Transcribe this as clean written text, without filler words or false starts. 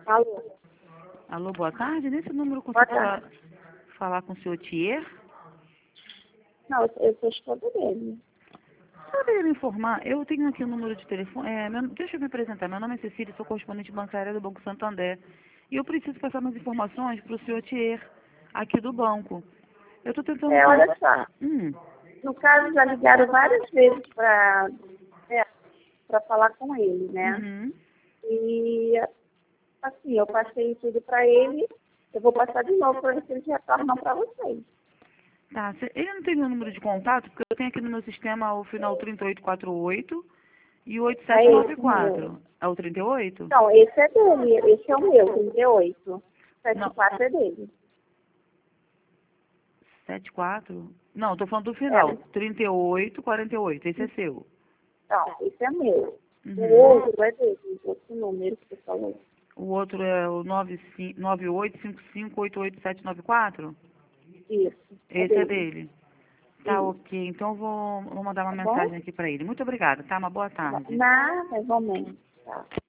Alô? Alô, boa tarde. Nesse número eu Boa consigo tarde. falar com o senhor Thier? Não, eu sou esposa dele. Poderia me informar? Eu tenho aqui o número de telefone. Deixa eu me apresentar. Meu nome é Cecília, sou correspondente bancária do Banco Santander. E eu preciso passar umas informações para o senhor Thier, aqui do banco. Eu estou tentando... Olha só. Hum, No caso, já ligaram várias vezes para falar com ele, né? uhum. E, assim, eu passei tudo para ele. Eu vou passar de novo para ver se eles retornam para vocês. Tá, ele não tem meu número de contato? Porque eu tenho aqui no meu sistema o final 3848 e o É esse 8794. meu. É o 38? Não, esse é dele. Esse é o meu, 38. Não, 74 é dele. 74? Não, estou falando do É. final. 3848. Esse é seu. Não, esse é meu. O Uhum. outro é dele, o outro número que você falou. O outro é o 9855888794? Isso, é Esse é dele. dele. Tá, Isso, ok. Então vou mandar uma tá mensagem bom? aqui para ele. Muito obrigada, tá? Uma boa Tá bom. tarde. Nada, igualmente. Tá.